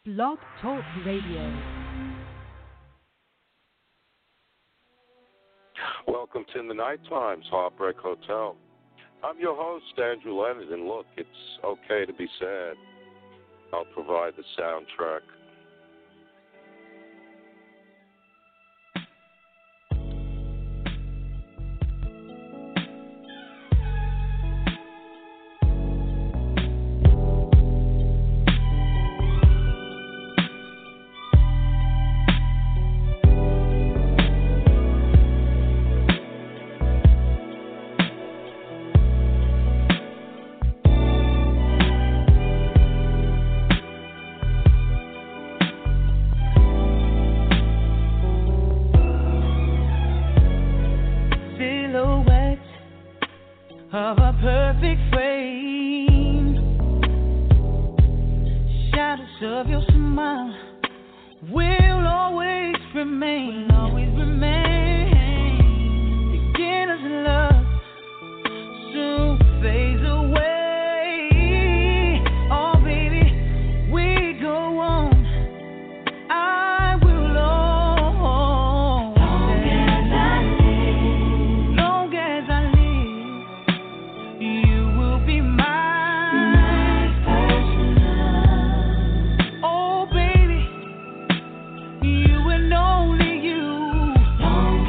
Blog Talk Radio. Welcome to In the Night Times, Heartbreak Hotel. I'm your host, Andrew Leonard, and look, it's okay to be sad. I'll provide the soundtrack. Of a perfect frame, shadows of your smile will always remain, Beginners in love soon fades away. Oh baby, we go on. I will always, long as I live, you will be my personal. Oh baby, you and only you. Long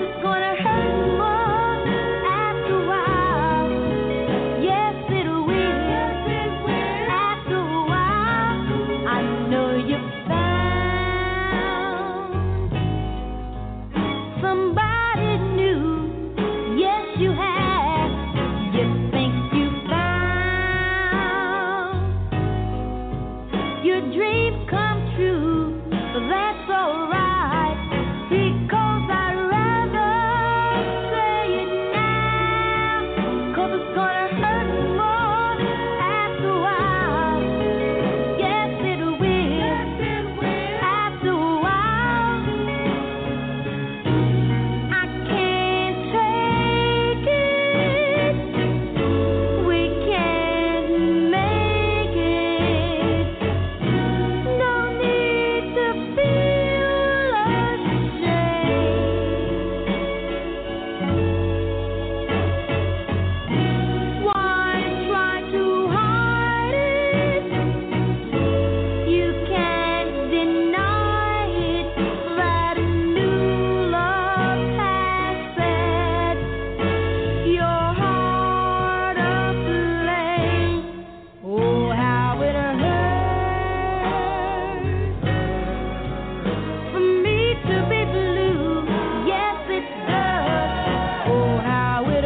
it's gonna hurt more after a while. Yes, it will. After a while, I know you found somebody new. Yes, you have. You think you found your dreams come true, but that's alright, because I'd rather say it now, 'cause it's gonna hurt more after a while. Yes, it will. After a while, I can't take it. We can't make it. No need to feel ashamed. Why try to hide it? You can't deny it. That new love has set your heart aflame. Oh, how it hurts for me to be blue. Yes, it does. Oh, how it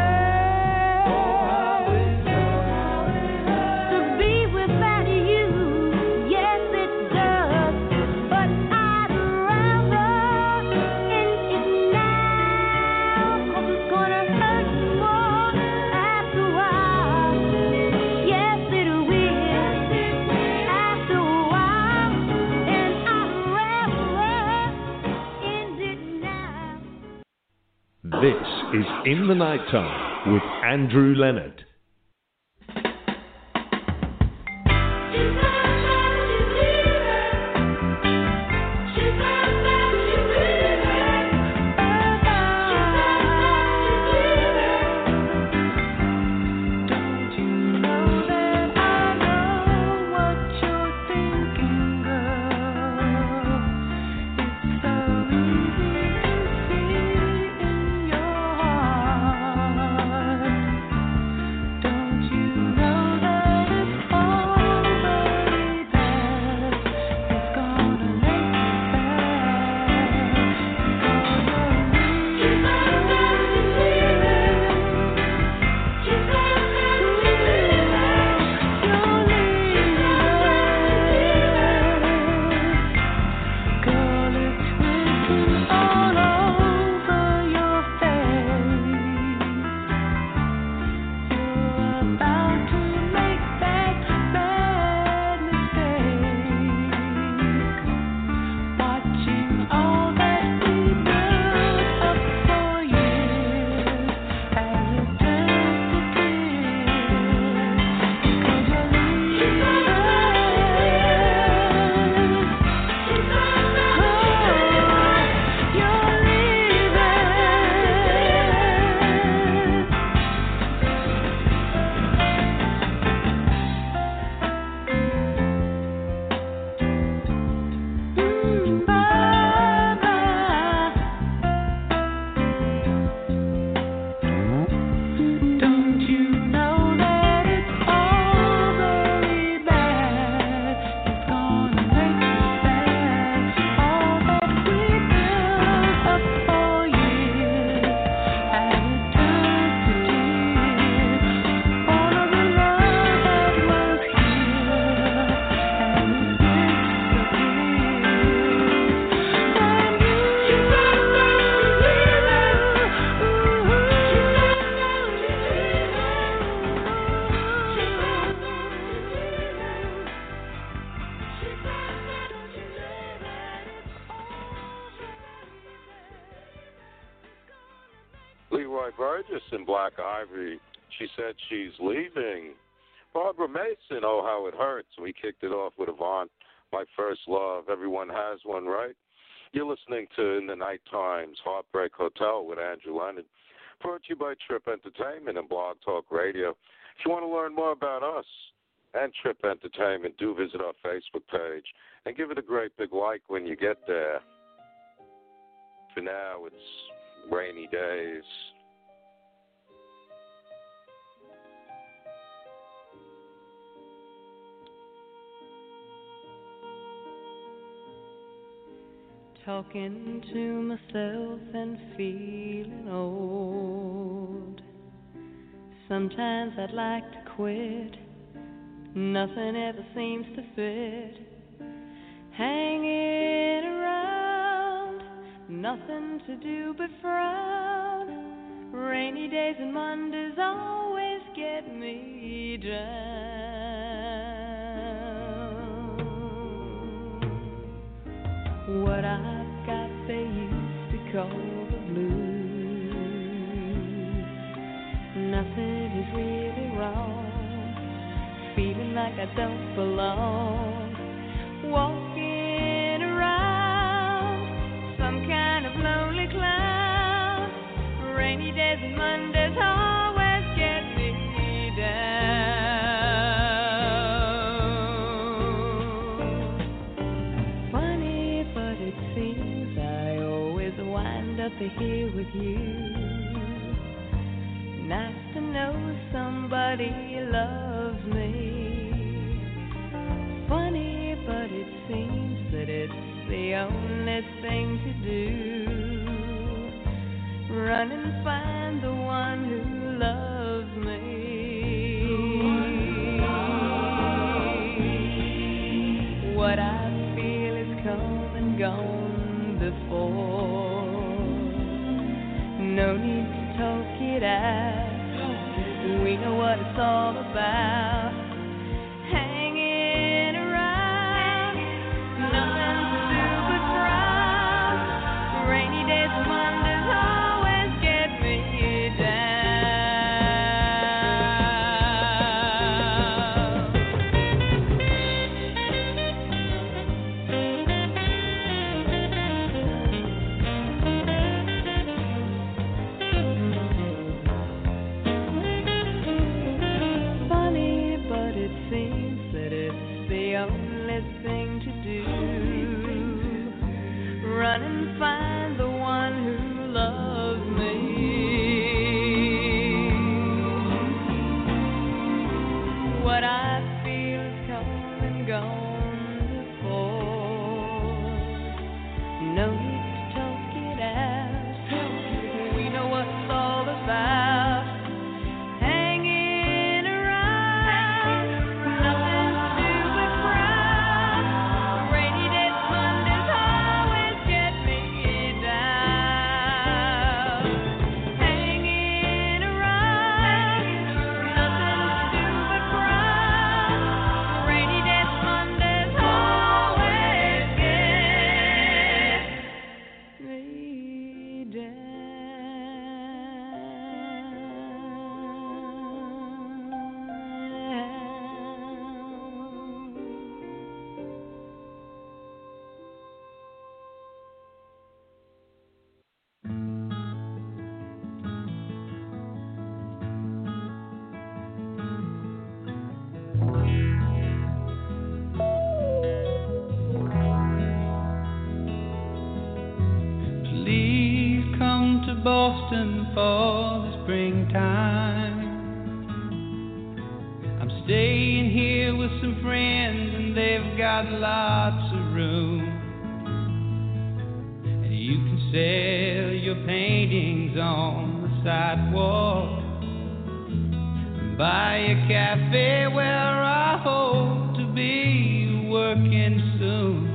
hurts to be without you. Yes, it does. But I'd rather end it now, 'cause it's gonna hurt more after a while. Yes, it will. After a while, and I'd rather end it now. This is In the Nighttime with Andrew Leonard. Don't you know that I know what you're thinking, girl? It's so easy to see in your heart. Don't you know that it's all very bad? It's gonna make you girl, it's written all over your face. You're about to make that bad mistake. Watching all that we built up for years as it turns to tears, 'cause you're leaving. You're leaving. Don't you know that it's all very bad? It's gonna make you sad. All that we built up for years as it turns to tears. All of the love that was here as it Leroy Burgess in Black Ivory. She said she's leaving. Barbara Mason, Oh How It Hurts. We kicked it off with Avant, My First Love. Everyone has one, right? You're listening to In the Night Times, Heartbreak Hotel with Andrew Leonard. Brought to you by Trip Entertainment and Blog Talk Radio. If you want to learn more about us and Trip Entertainment, do visit our Facebook page and give it a great big like when you get there. For now, it's rainy days. Talking to myself and feeling old. Sometimes I'd like to quit. Nothing ever seems to fit. Hanging around, nothing to do but frown. Rainy days and Mondays always get me down. What I've got they used to call the blues. Nothing is really wrong. Feeling like I don't belong. Walking around, some kind of lonely clown. Rainy days and Mondays always get me down. Funny, but it seems I always wind up here with you. Nice to know somebody loves me. Funny, but it seems that it's the only thing to do. Run and find the one who loves me. What I feel is come and gone before. No need to talk it out. We know what it's all about. Hanging around, nothing to do but frown. Rainy days and Mondays always get me thing to do. Run and find the one who loves me. What I feel is come and gone before. No need to talk it out. We know what it's all about. Boston for the springtime. I'm staying here with some friends and they've got lots of room. And you can sell your paintings on the sidewalk and buy a cafe where I hope to be working soon.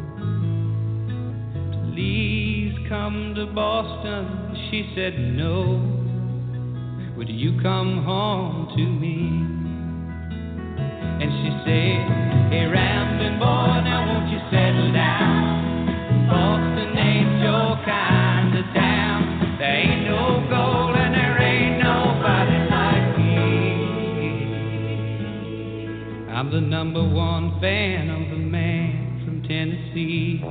Please come to Boston. She said, no, would you come home to me? And she said, hey, rambling boy, now won't you settle down? Boston ain't your kind of town. There ain't no gold and there ain't nobody like me. I'm the #1 fan of the man from Tennessee.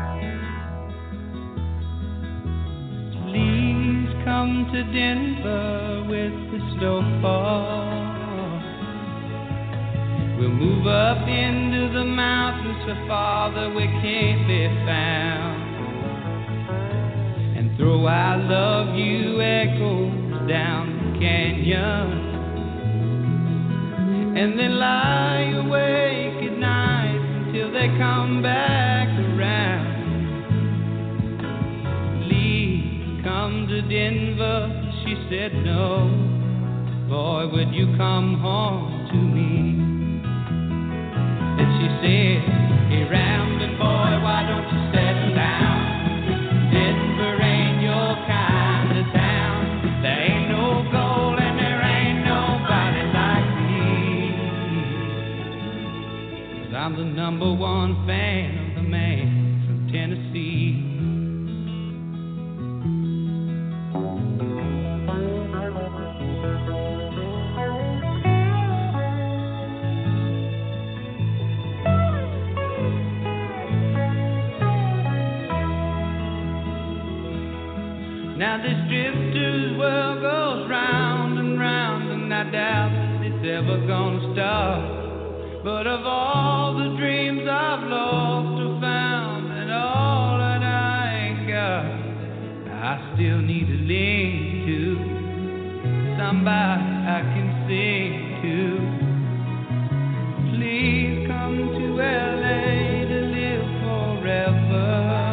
Come to Denver with the snowfall. We'll move up into the mountains so far that we can't be found, and throw our love down the canyon, and then lie awake at night until they come back around. Lee, come to Denver, she said no. Boy, would you come home to me? And she said, hey, rambling boy, why don't you settle down? Denver ain't your kind of town. There ain't no gold and there ain't nobody like me. 'Cause I'm the number one fan of the man from Tennessee. Now this drifter's world goes round and round, and I doubt that it's ever gonna stop. But of all the dreams I've lost or found, and all that I ain't got, I still need to link to somebody I can sing to. Please come to LA to live forever.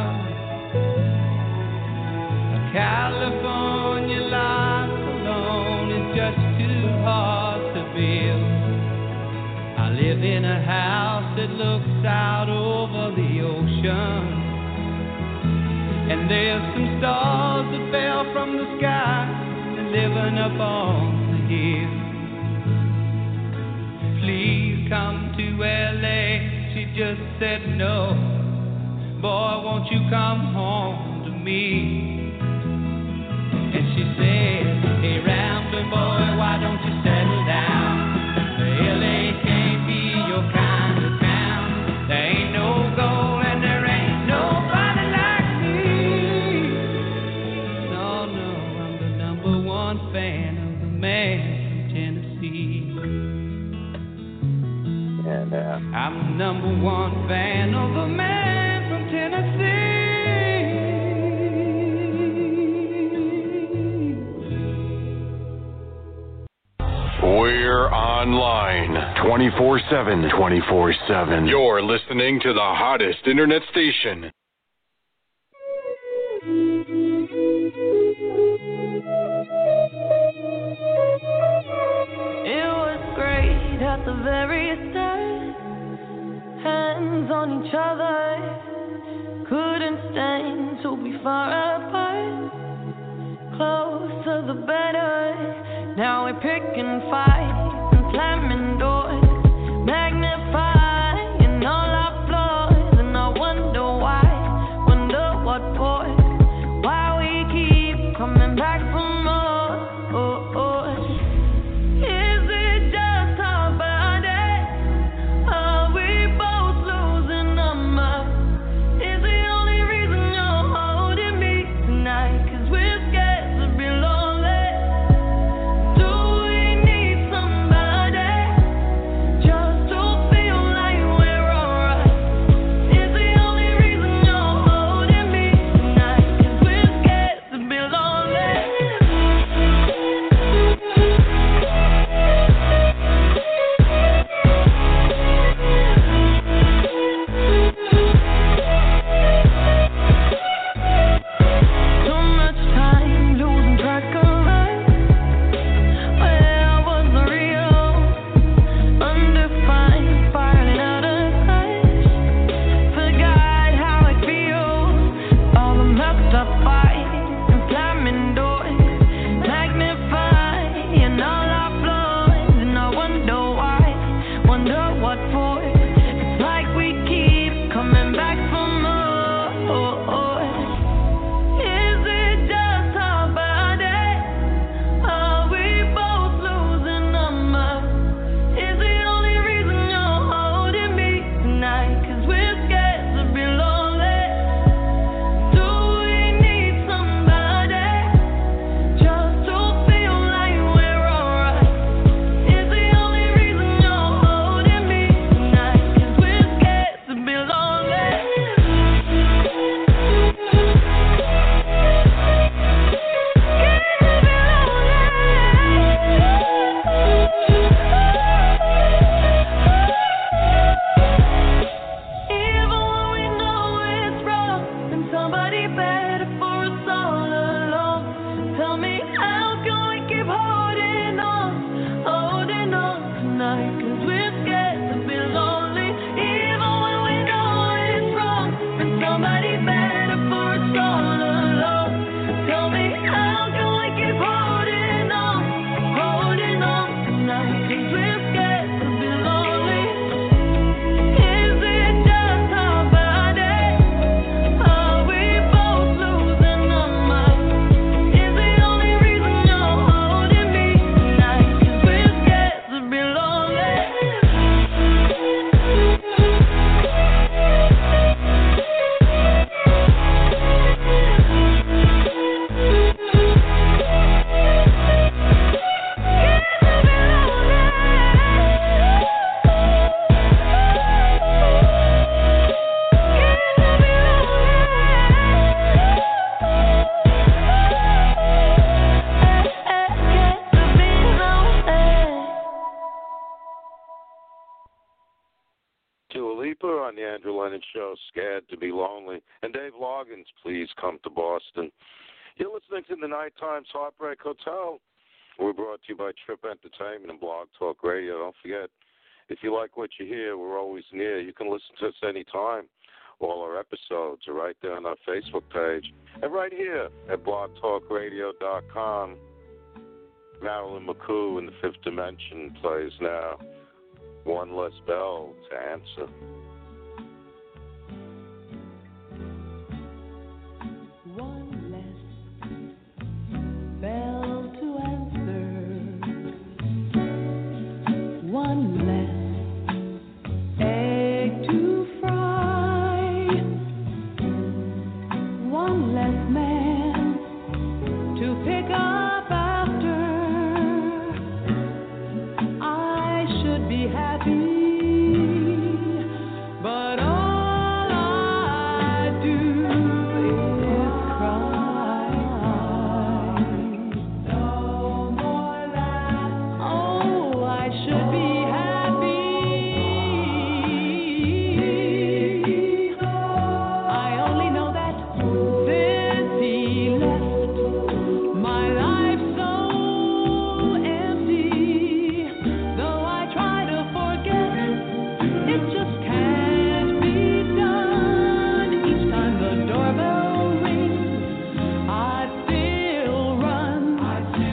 California life alone is just too hard to build. I live in a house that looks out over the ocean, and there's some stars that fell from the sky and living up on the hill. Please come to LA, she just said no. Boy, won't you come home to me? And she said, hey, rambling boy, why don't you settle down? LA can't be your kind of town. There ain't no gold and there ain't nobody like me. No, no, I'm the number one fan of the man from Tennessee. And I'm the number one fan of the man from Tennessee. We're online 24/7. 24/7. You're listening to the hottest internet station. It was great at the very start. Hands on each other. Couldn't stand to be far apart. Closer the better. Now we're picking fights and slamming doors, magnifying all our flaws, and I wonder why, wonder what for, why we keep coming back for more. Is it just our body? Are we both losing our minds? Is the only reason you're holding me tonight? 'Cause we're scared to be lonely. Entertainment Show, Scared to Be Lonely. And Dave Loggins, Please Come to Boston. You're listening to the Night Times Heartbreak Hotel. We're brought to you by Trip Entertainment and Blog Talk Radio. Don't forget, if you like what you hear, we're always near. You can listen to us anytime. All our episodes are right there on our Facebook page. And right here at blogtalkradio.com. Marilyn McCoo in the Fifth Dimension plays now. One Less Bell to Answer. One less bell to answer. One less egg to fry. One less man to pick up after. I should be happy, but all I do is cry. No more laughter. Oh, I should be happy. I only know that since he left, my life's so empty. Though I try to forget, it just can't be done. Each time the doorbell rings, I still run. I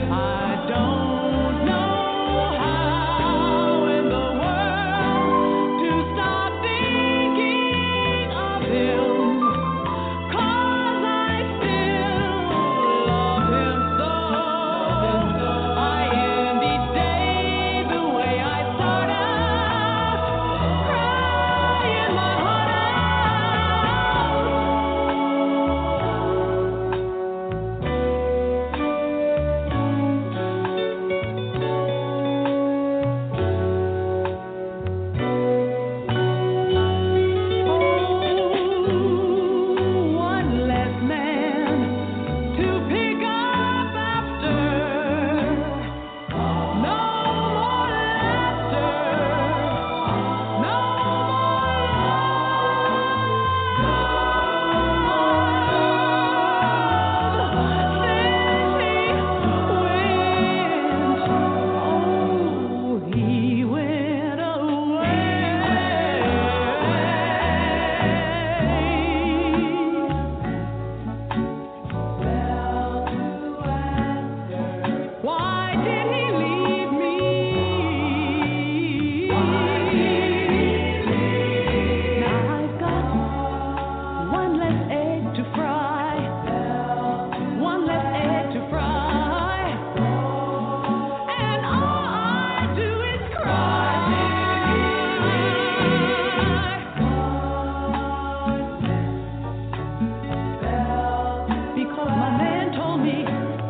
don't know how in the world to stop thinking of him, 'cause I still love him so. I end each day the way I start out, crying my heart out. Oh, one less man to pick up after. No more laughter. No more. Since he went away. Why did he leave me? Now I've got one less egg to fry. One less egg to fry. And all I do is cry. Because my man told me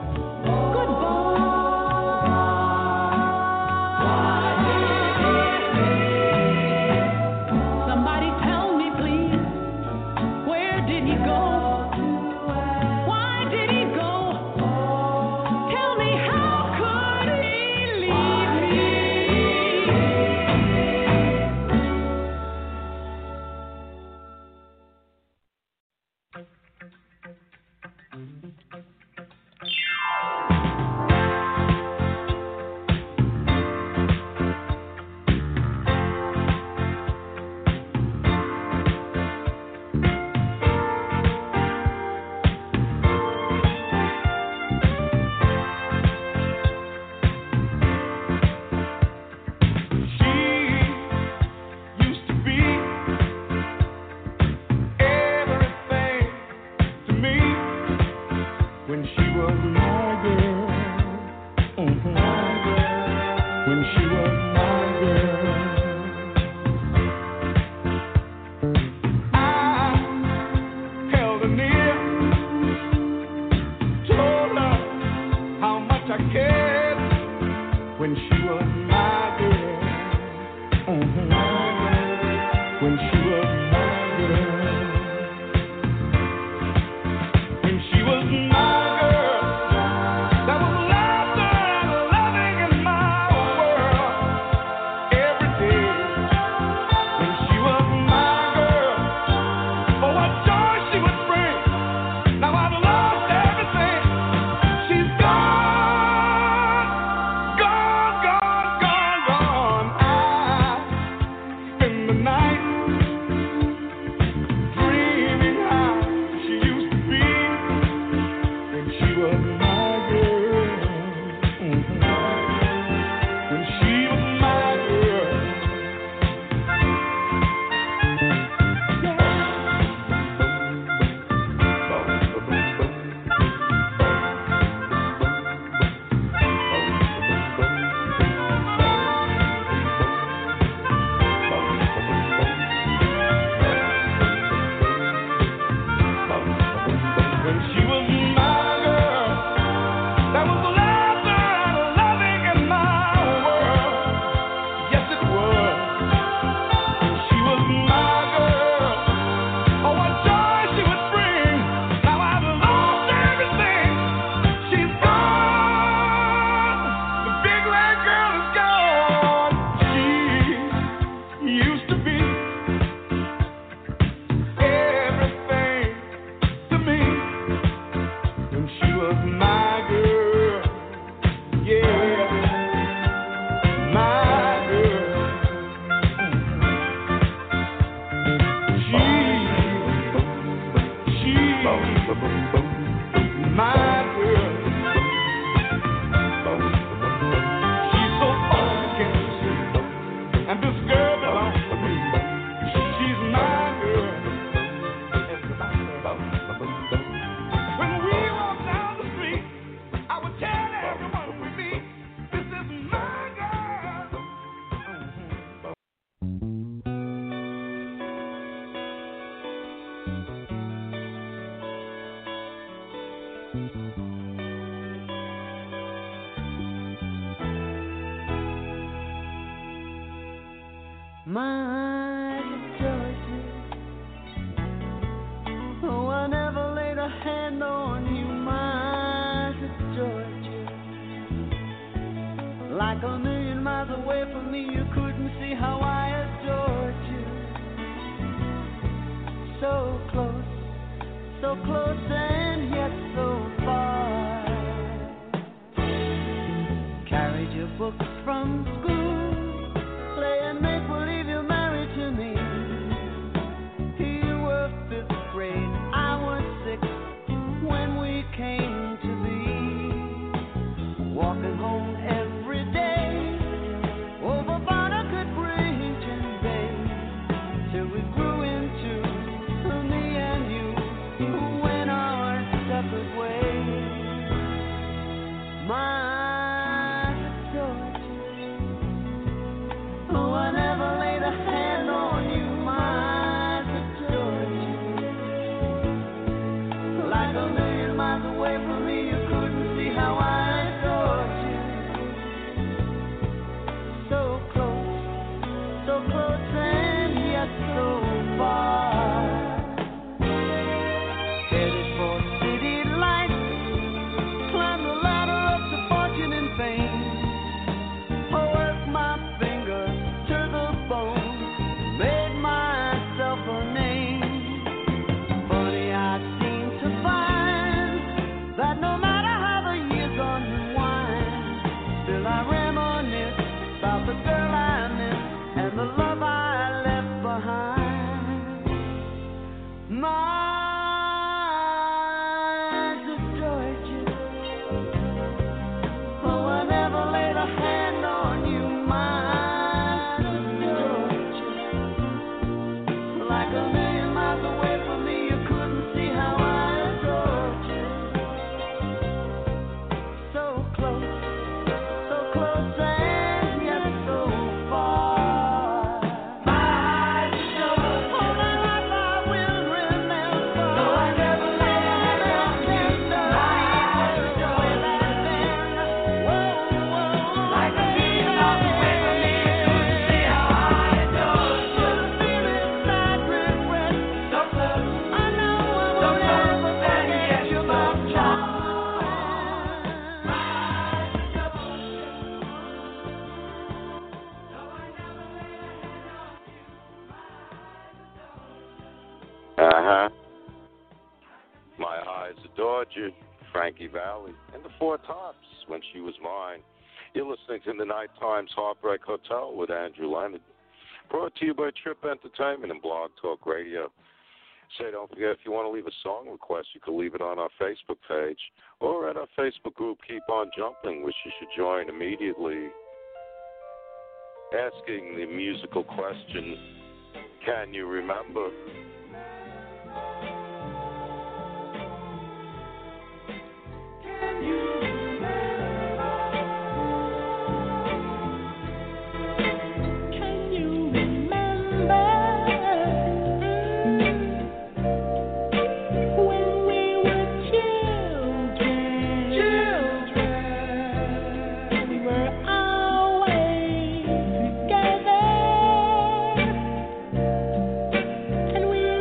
goodbye. Somebody tell me, please, where did he go? Why did he go? Tell me, how could he leave me? Used to be everything to me when she was my girl. When she was my girl, I held her near, told her how much I cared when she was my girl. When she was my girl. When she was my girl, that was My Georgia, oh, I never laid a hand on you, my Georgia. Like a million miles away from me, you couldn't see how I adored you. So close and yet so far. Carried your books from school, playing make believe you're married to me. You were fifth grade, I was sixth when we came to be. Walking home every day over Barnegat Bridge and Bay, till we grew into me and you who went our separate ways. My Georgia, oh, I never laid a hand on you, my Georgia. Like a million miles away from me, you couldn't see how I adored you. So close and yet so far. Headed for city lights, climb the ladder up to fortune and fame. Work my fingers to the bone, made myself a name. Funny, I seem to find that no matter how the years unwind, still I reminisce about the girl I miss and the love I left behind. My Georgia, oh, I never laid a hand on you, my Georgia. Like a million miles away from me, you couldn't see how I adored you. So close and yet so far. My Georgia, all my life I will remember. No, I never laid a hand on you, my Georgia. Like a million miles away from me, you couldn't see how I adored you. Inside regret, so close, I know I will never forget you, my child. Uh-huh. My eyes adored you, Frankie Valli, and the Four Tops, When She Was Mine. You're listening to the Night Times Heartbreak Hotel with Andrew Leonard. Brought to you by Trip Entertainment and Blog Talk Radio. Say, don't forget, if you want to leave a song request, you can leave it on our Facebook page or at our Facebook group, Keep On Jumping, which you should join immediately. Asking the musical question, can you remember? Can you remember when we were children? We were always together, and we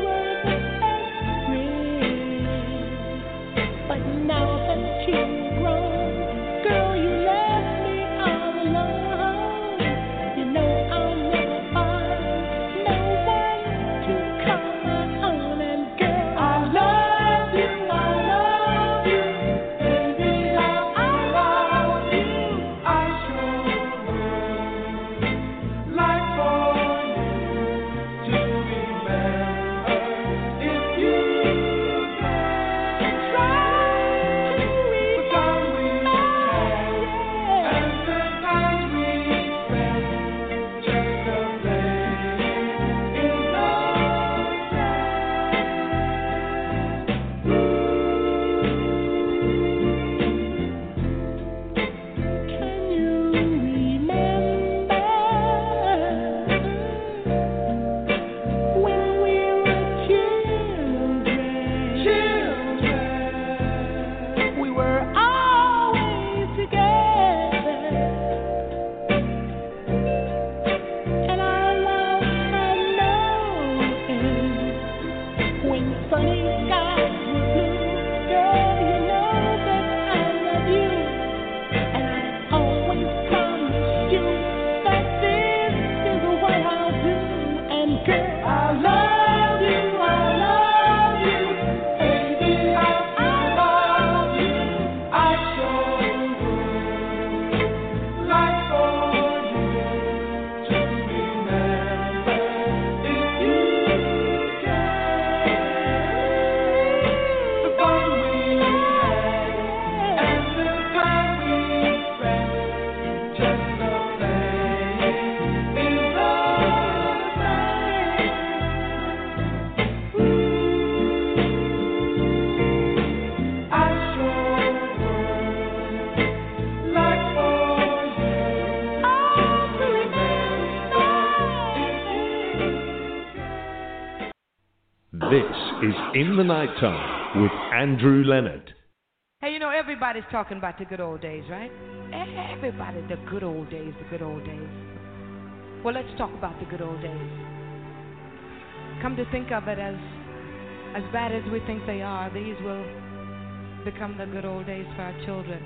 This is In the Nighttime with Andrew Leonard. Hey, you know, everybody's talking about the good old days, right? Everybody, the good old days, the good old days. Well, let's talk about the good old days. Come to think of it, as bad as we think they are, these will become the good old days for our children.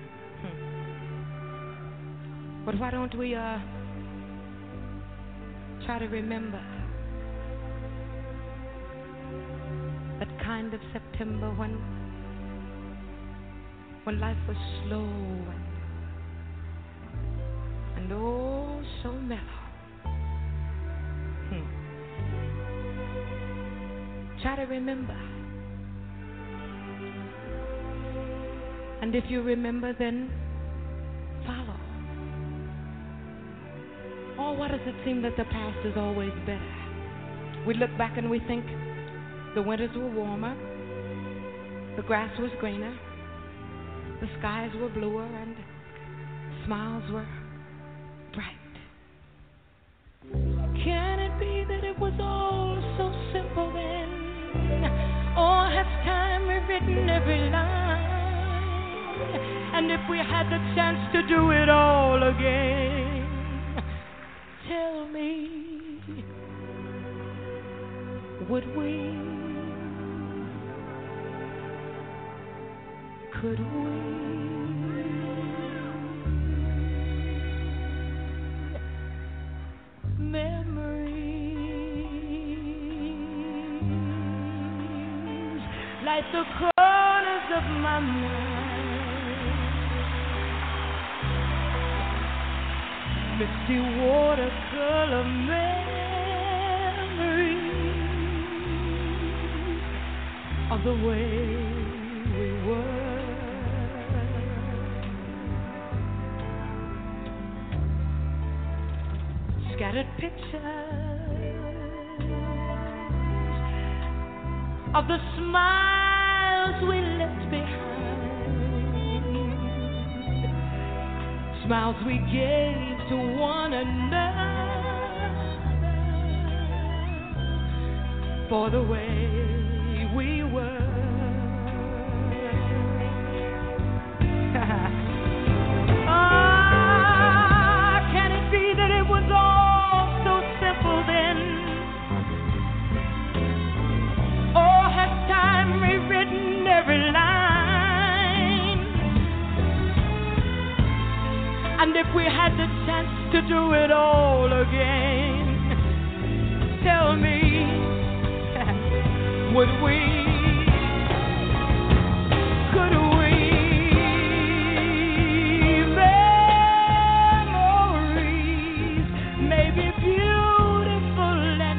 But why don't we try to remember that kind of September when life was slow and oh so mellow. Try to remember. And if you remember, then follow. Oh, why does it seem that the past is always better? We look back and we think the winters were warmer, the grass was greener, the skies were bluer, and smiles were bright. Can it be that it was all so simple then? Or has time rewritten every line? And if we had the chance to do it all again, tell me, would we? Could we? Memories like the corners of my mind, misty watercolor memories of the way we were. Scattered pictures of the smiles we left behind, smiles we gave to one another for the way we were. Can it be that it was all so simple then? Or has time rewritten every line? And if we had the chance to do it all again, tell me, would we? Could we? Memories may be beautiful and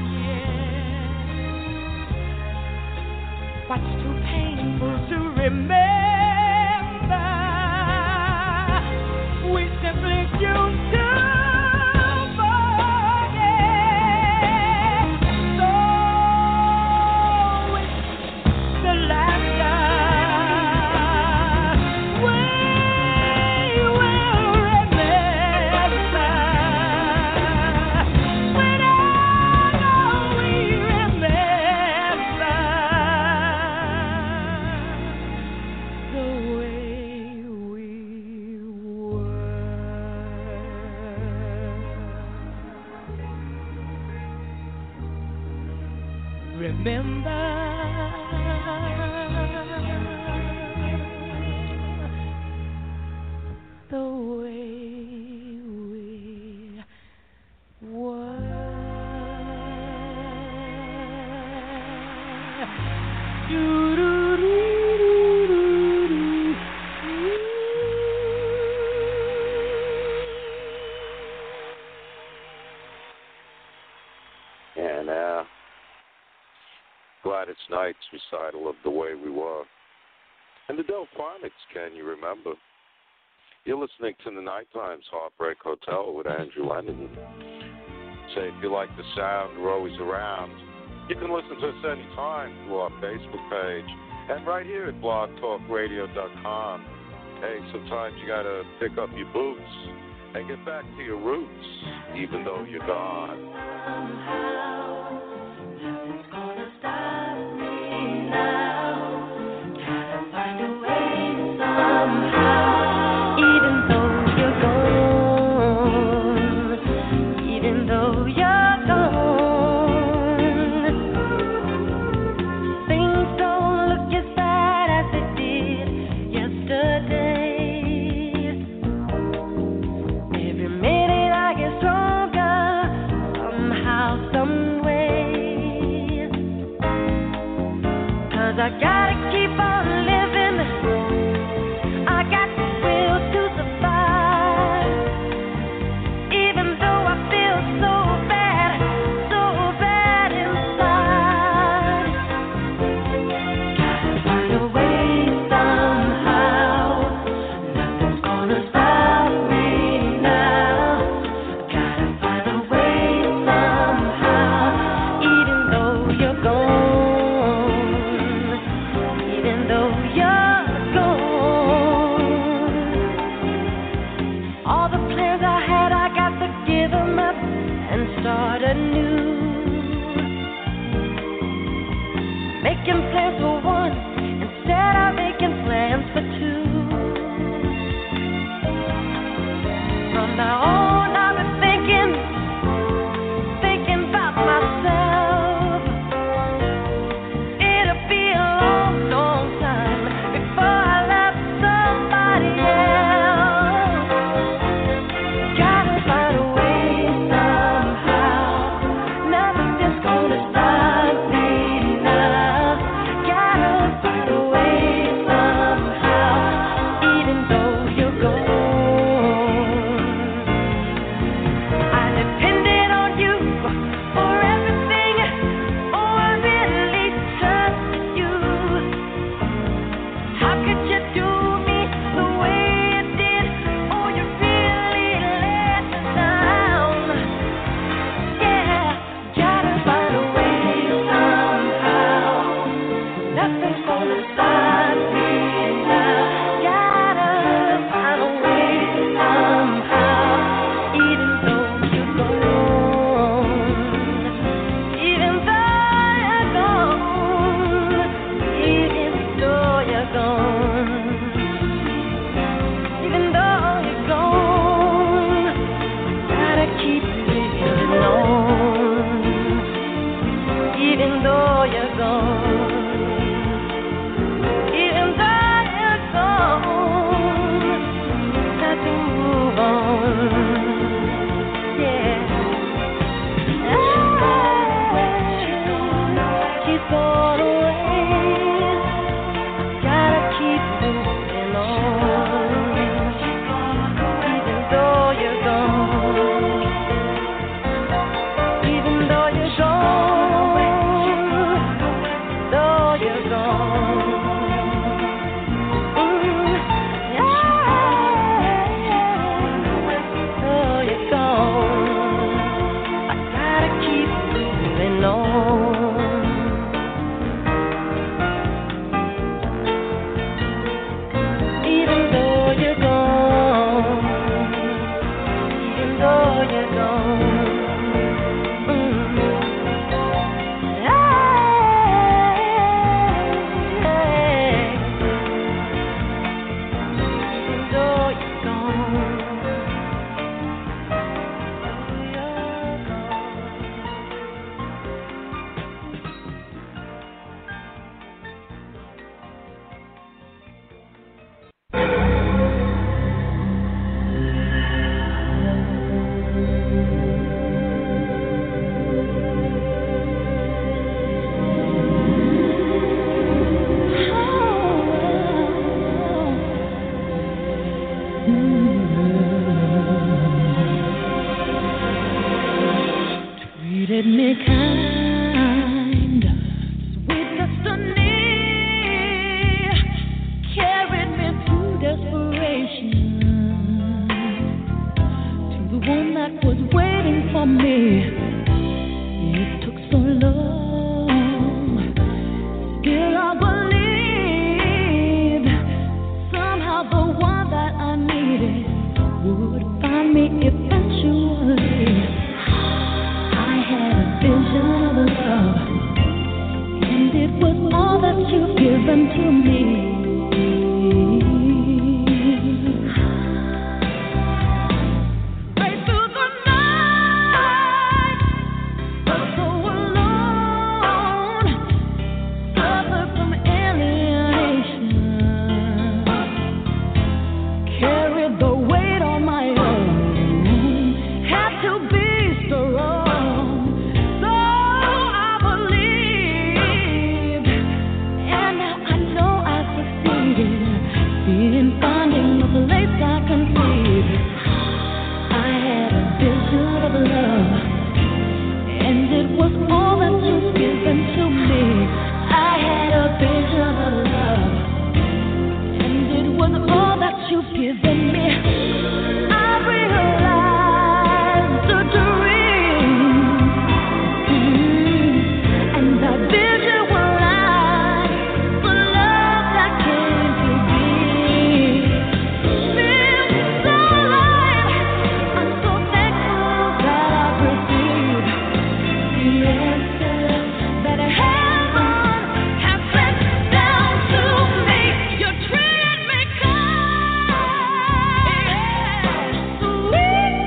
yet what's too painful to remember, we simply choose to forget. So it's the laughter we will remember. When I know we remember the way we were. Remember the way we were. Yeah, now. Gladys Knight's recital of The Way We Were. And the Delphonics, Can You Remember? You're listening to the Night Times Heartbreak Hotel with Andrew Lennon. Say, if you like the sound, we're always around. You can listen to us anytime through our Facebook page and right here at blogtalkradio.com. Hey, sometimes you got to pick up your boots and get back to your roots, even though you're gone. Somehow, nothing's gonna stop within me. I realize the dream, and I visualize the love that came to be. Feels so alive. I'm so thankful that I've received the answer that I heaven has sent down to me. You treat me kind, sweet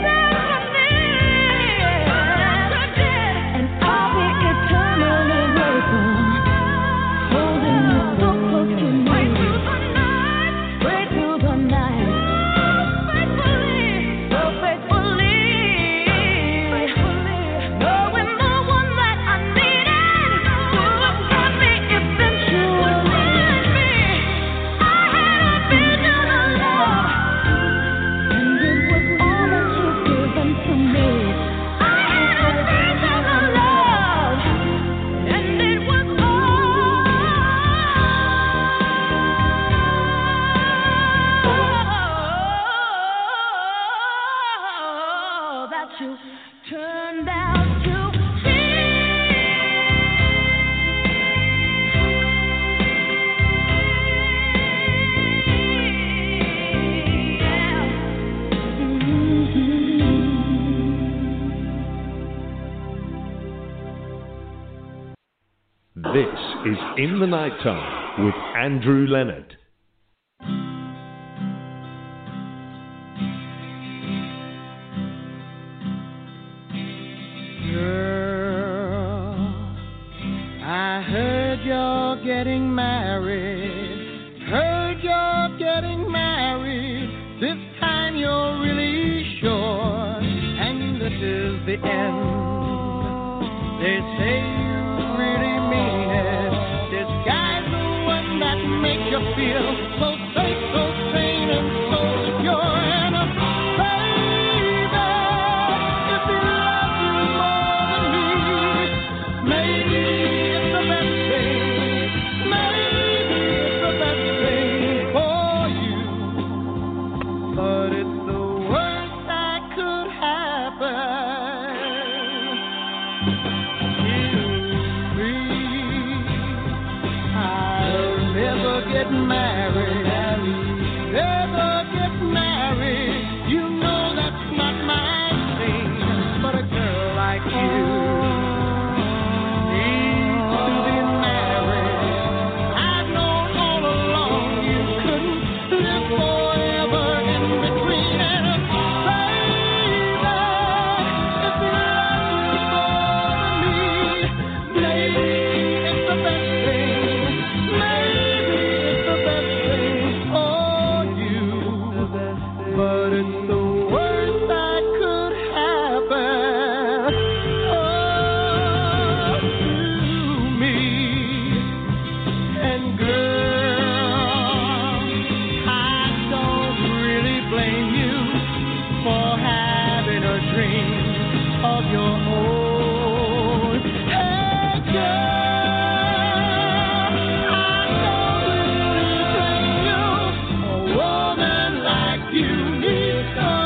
serenade, and I'll be eternally grateful, holding you so close to me. Pray through the night, so faithfully, knowing the one that I needed would find me eventually. I had a vision of love, and it was all that you've given to me. I had a vision of love, and it was all that you turned out to be. This is In the Nighttime with Andrew Leonard. Girl, I heard you're getting married. Heard you're getting married. This time you're really sure. And this is the end. They say you really mean it. This guy's the one that makes you feel so safe, so sane, and so secure. And baby, if he loves you more than me, maybe it's the best thing. Maybe it's the best thing for you. But it's the worst that could happen. I'll never get married. Never get married. You know that's not my thing. But a girl like you needs to be married. I've known all along you couldn't live forever in between. And baby, if you love me more than me, maybe it's the best thing. Maybe it's the best thing for you. But it's the worst that could happen to me. And girl, I don't really blame you for having a dream of your own. Hey girl, I don't really blame you. A woman like you needs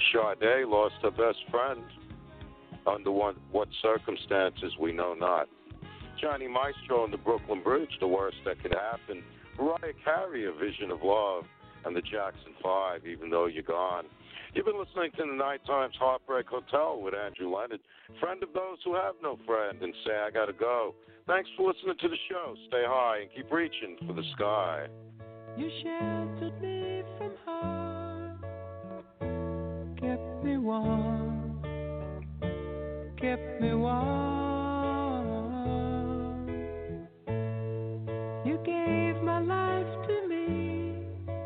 Sade lost her best friend. Under what circumstances, we know not. Johnny Maestro and the Brooklyn Bridge, The Worst That Could Happen. Mariah Carey, A Vision of Love. And the Jackson 5, Even Though You're Gone. You've been listening to the Night Times Heartbreak Hotel with Andrew Leonard, friend of those who have no friend and say, I gotta go. Thanks for listening to the show. Stay high and keep reaching for the sky. You sheltered me from harm, kept me warm, kept me warm. You gave my life to me,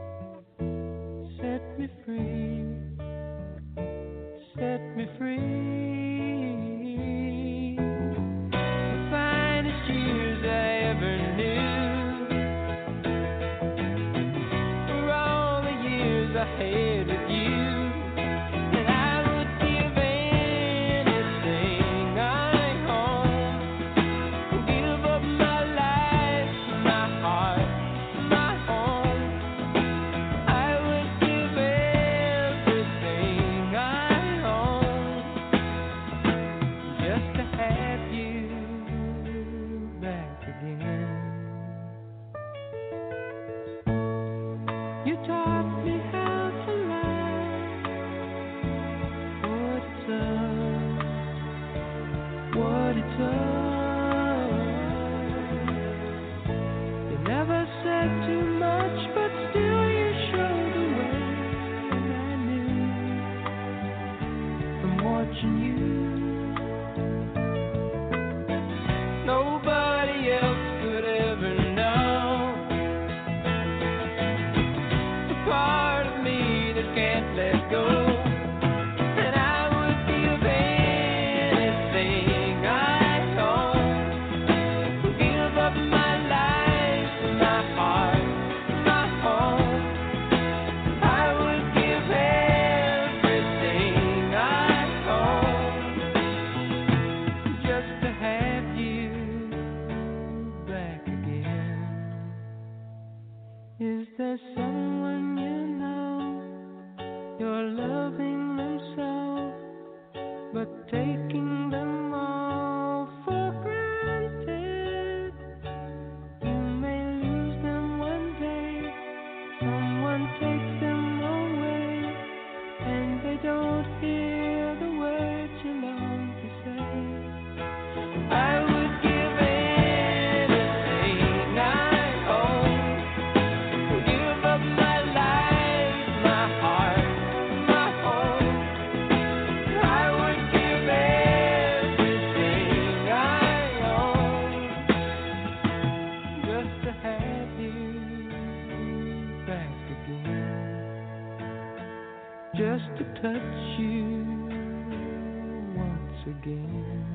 set me free, set me free. The finest years I ever knew were all the years I had with you. And I would give anything I own, give up my life, my heart, my home. I would give everything I own just to have you back again. You taught me how to laugh, what it's you never said too much, but still you showed the way, and I knew from watching you. Nobody else could ever know the part of me that can't let go. And I would give anything I own, give up my life, my heart, my home. I would give everything I own just to have you back again. Is there someone you know, you're loving them so, but taking them all for granted? You may lose them one day, someone takes them away, and they don't hear the words you long to say. I would give anything I own, give up my life, my heart, my home. I would give everything I own just to have you back again, just to touch you once again.